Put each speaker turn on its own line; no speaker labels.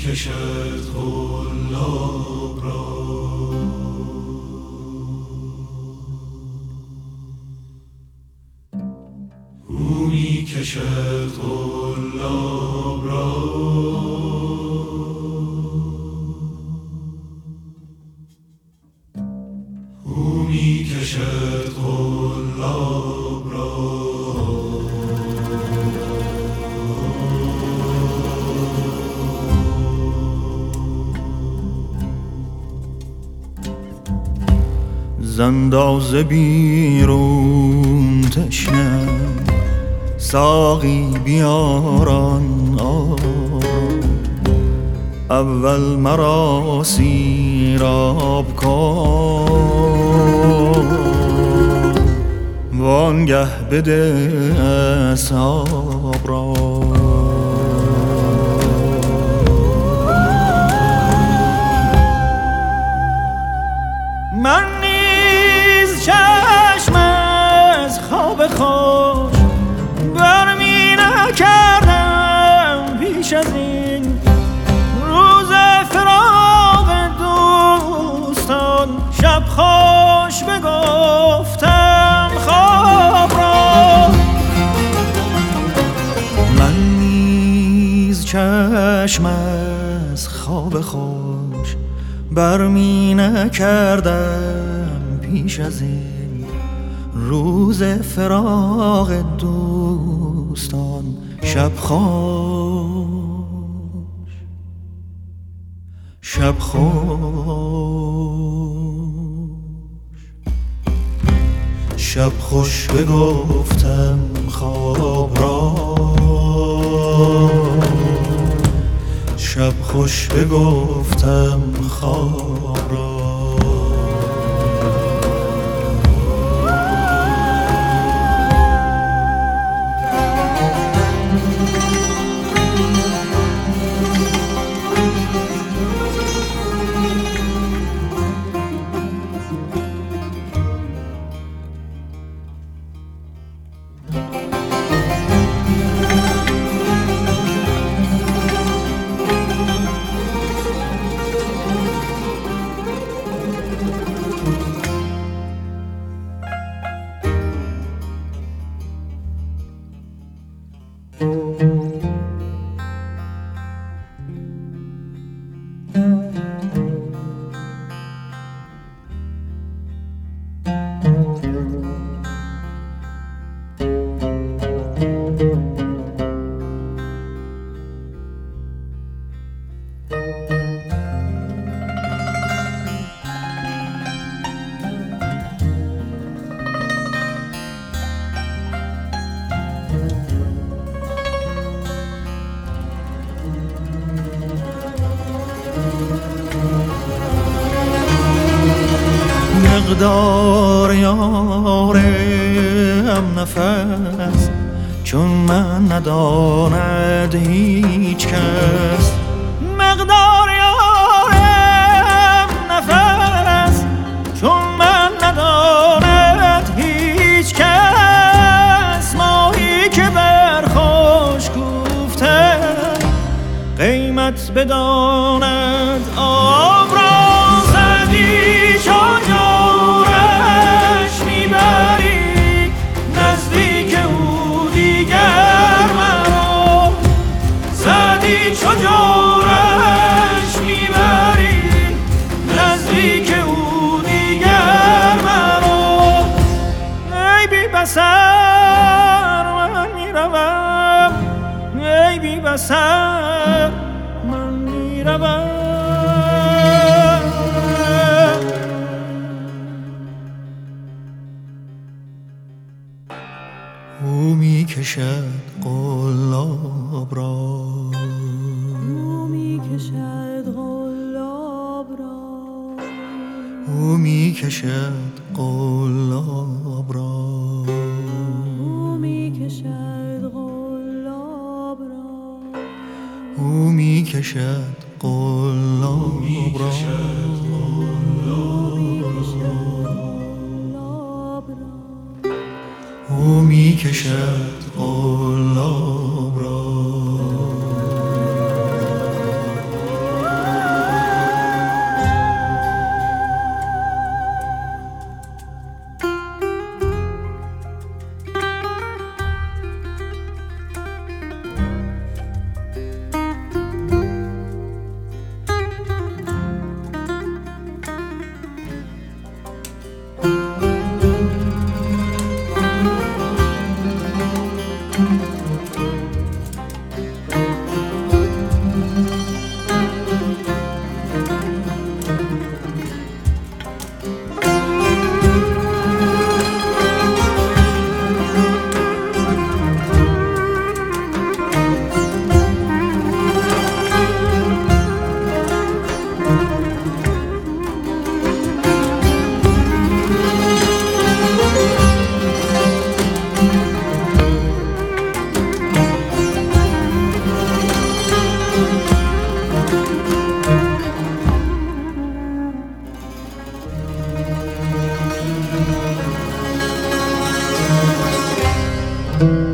کشد قلاب را او می کشد قلاب را او می کشد قلاب را
زنداز بیرون تشنه ساقی بیاران اول مرا سیراب کن وانگه بده اصحاب را من چشم از خواب خوش برمی نکردم پیش از این روز فراق دوستان شب خوش بگفتم خواب را من نیز چشم از خواب خوش برمی نکردم پیش از این روز فراق دوستان شب خوش شب خوش شب خوش بگفتم خواب را شب خوش بگفتم خواب را مقدار یارم نفس چون من نداند هیچ کس مقدار یارم نفس چون من نداند هیچ کس ماهی که بر خوش گفته قیمت بداند آب را زدی چجورش میبری نزدیک او دیگر مرا زدی چجورش میبری نزدیک او دیگر مرا ای بی بصر من میروم ای بی بصر من میروم او می کشد قلاب را
او می کشد قلاب را
او می کشد قلاب را
او می کشد قلاب را
او می کشد قلاب را او می کشد قلاب را را